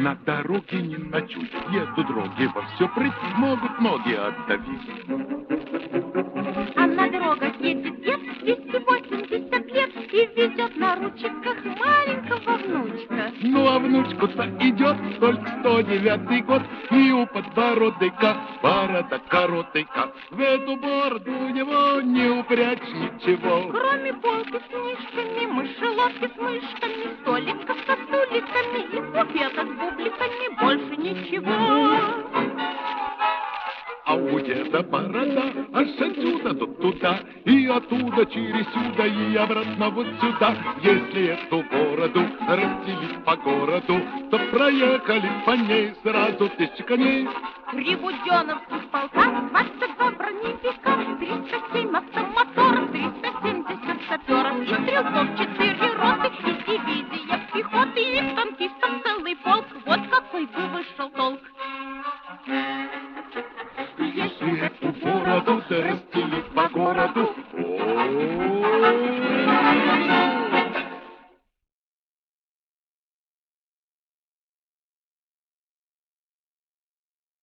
на дороге не ночуй. Едут дороги во все прыть, могут ноги отдавить. А на дорогах едет дед 280 лет и везет на ручках маленького внучка. Ну а внучку-то идет только 109-й год, и у подбородка борода коротейка. В эту бороду у него не упрячь ничего. Кроме полки с книжками, мышеловки с мышками, столиков со стуликами и буфета с бубликами, больше ничего. А у деда борода аж отсюда до туда, и оттуда через сюда, и обратно вот сюда. Если эту бороду расстелить по городу, то проехали по ней сразу 1000 коней. При буденовских полках 22 броневика, 307 автомоторов, 370 саперов и стрелков 4 роты, и дивизия пехоты, и танкистов целый полк. Вот какой бы вышел толк. Если эту бороду расстелить по городу, о-о-о,